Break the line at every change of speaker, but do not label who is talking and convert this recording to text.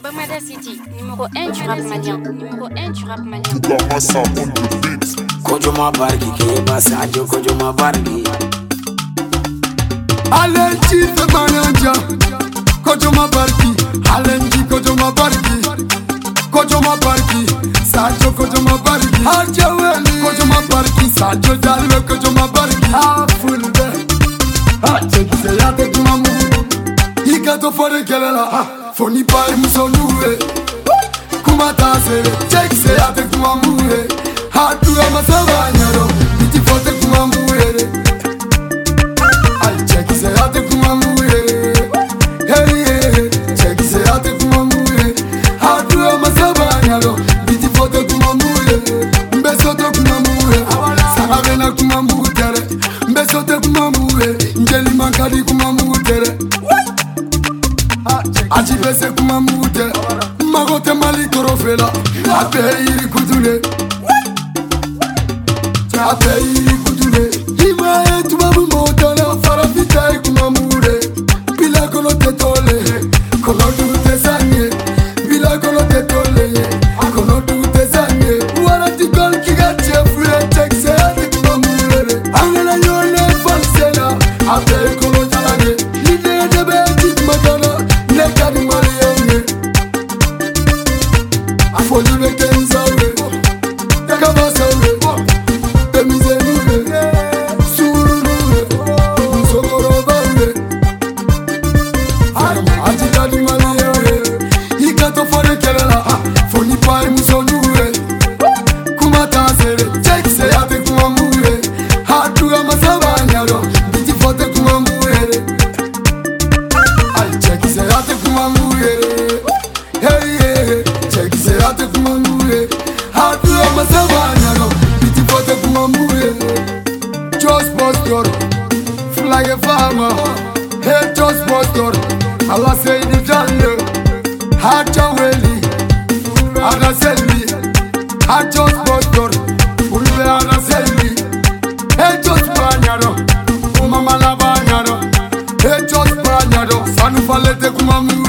Bamada City, numéro 1 du rap malien. Numéro 1 du rap malien.
Kojoma Bargi, Keba Sadio, Kojoma Bargi.
Alenji Femananja, Kojoma Bargi, Alenji Kojoma Bargi, Kojoma Bargi, Sadio Kojoma Bargi, Arjaweli Kojoma Bargi, Sadio Jallo Kojoma Bargi, Afulbe, Achekise Yate Kumamu, Ikato Fore Kelela, Foni Pai Musonue, Kumatase, Chekise Yate Kumamu, Hatu Amasavanyaro, Iti Fote Kumamu. Ajibese kumamute, magote mali korofela, ape iri kudule, ape iri kudule. Ima etu babu motole, farafita kumamure, bila kono tetole, kono du tezanye, bila kono tetole, kono du tezanye. Warati kol kiga chefule, chekse ate kumamure, angela yole falsela, ape kono jalage, ide debe jit magana. Afolive kenzawe, takabasawe, temizenuwe, surunuwe, msokorobawe. Ajidadi maliyewe, ikato fone kelela, foni pai musonuwe. Kumatasere, chekse yate kumamure, hatu amasabanyaro, biti fote kumamure. Ay chekse yate kumamure, hey hey. Ate kumamure, hatu amasabanyaro, biti fote kumamure. Just postor, fly a farmer. Hey, just postor, Allah say the jalle. Hacha weli, ada selli. Ha just postor, ulve ada selli. Hey, just banyaro, umama la banyaro. Hey, just banyaro, sanu falete kumamure.